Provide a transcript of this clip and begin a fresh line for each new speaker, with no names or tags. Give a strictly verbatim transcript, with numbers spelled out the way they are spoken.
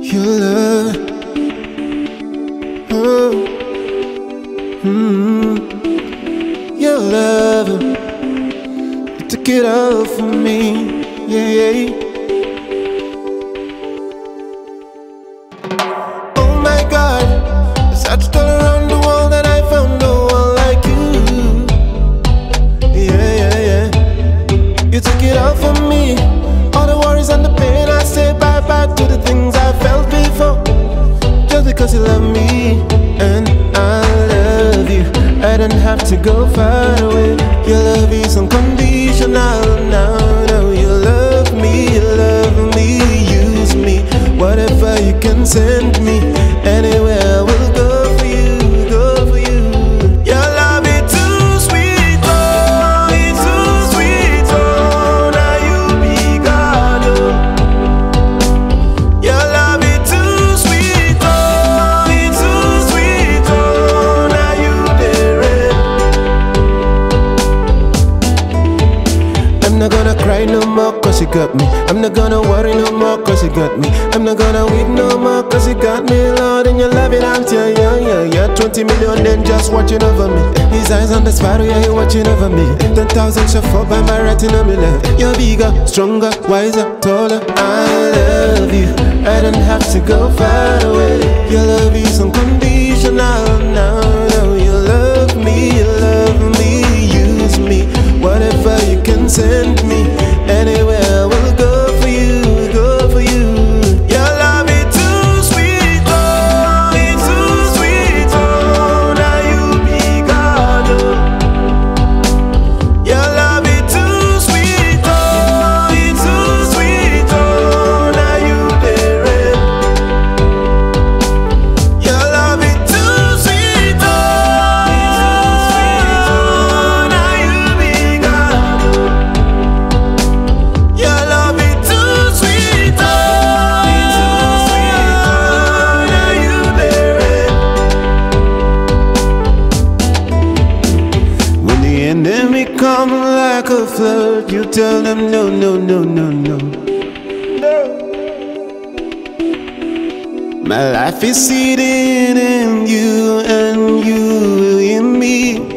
your love. Oh, mm, your love. You took it all from me. Yeah, yeah. Oh my God, I searched all around the world and I found no one like you. Yeah, yeah, yeah. You took it all from me. All the worries and the pain, I say bye bye to the things I felt before. Just because you love me and I love you, I don't have to go far away. Your love is unconditional. Now, now you love me, you love me, use me. Whatever you can send me, anywhere I will go for you, go for you. Your love is too sweet, oh, it's too sweet, oh. Now you be God, oh. Your love is too sweet, oh, it's too sweet, oh. Now you the red. I'm not gonna cry no more cause you got me. I'm not gonna worry no more cause you got me. I'm not gonna weep no more cause you got me. Lord, and you love it out, yeah, yeah, yeah, yeah. Twenty million then just watching over me. His eyes on the sparrow, yeah, he watching over me. Ten thousand shall fall by my right in a million. You're bigger, stronger, wiser, taller. I love you, I don't have to go far away. Your love is unconditional. Now, now you love me, you love me, use me. Whatever you can send me, anywhere I will go for you, go for you. Your love is too sweet, oh, it's too sweet, oh. Now you be God, oh. Your love is too sweet, oh, it's too sweet, oh. Now you the red. Your love is too sweet, oh, it's too sweet, oh. Now you be God, oh. Your love is too sweet, oh, it's too sweet, oh. Now you the red. When the enemy come like a flood, you tell them no, no, no, no, no. My life is seated in you and you in me.